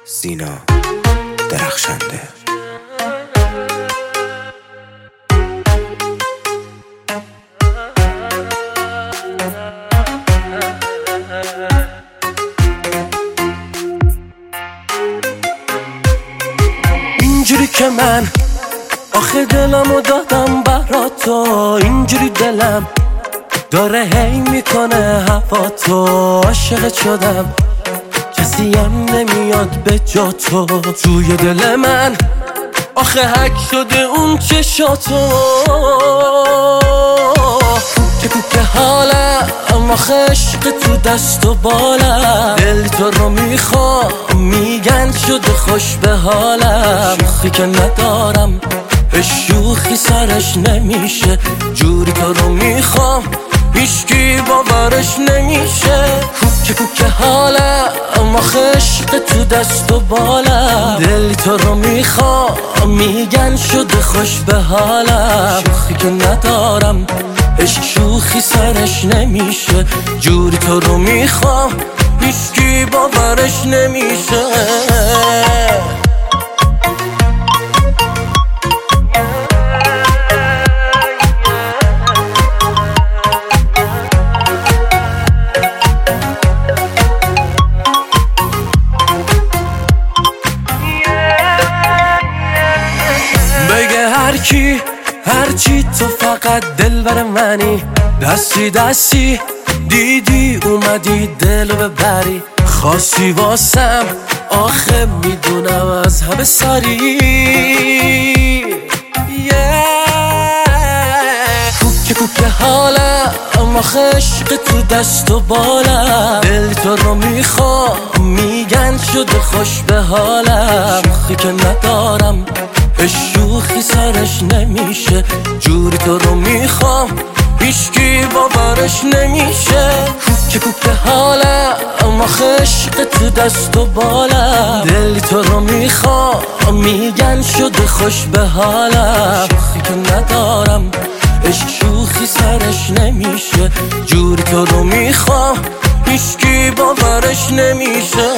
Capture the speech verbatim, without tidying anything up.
سینا درخشنده. اینجوری که من آخه دلمو دادم برات تو، اینجوری دلم داره هی میکنه هوا تو. عاشقت شدم کسی هم نمیاد به جا تو، توی دل من آخه حک شده اون چشاتو. کوکه کوکه حالم آخه عشق تو دست و بالم، دل تو رو میخوام میگن شده خوش به حالم. شوخی که ندارم شوخی سرش نمیشه، جوری تو رو میخوام هیچکی باورش نمیشه. کوکه کوکه حالم آخه عشق تو دست و بالم، دل تو رو میخوام میگن شده خوش به حالم. شوخی که ندارم عشق شوخی سرش نمیشه، جوری تو رو میخوام هیچکی باورش نمیشه. بگه هر کی هر چی تو فقط دلبر منی، دستی دستی دیدی اومدی دلو ببری. خاصی واسم آخه میدونم از همه سری. کوکه کوکه حالم آخه عشق تو دست و بالم، دل تو رو میخوام میگن شده خوش به حالم. شوخی که ندارم شوخی سرش نمیشه، جوری تو رو میخوام هیچکی باورش نمیشه. کوکه کوکه حالم آخه عشق تو دست و بالم، دل تو رو میخوام میگن شده خوش به حالم. شوخی که ندارم عشق شوخی سرش نمیشه، جوری تو رو میخوام هیچکی باورش نمیشه.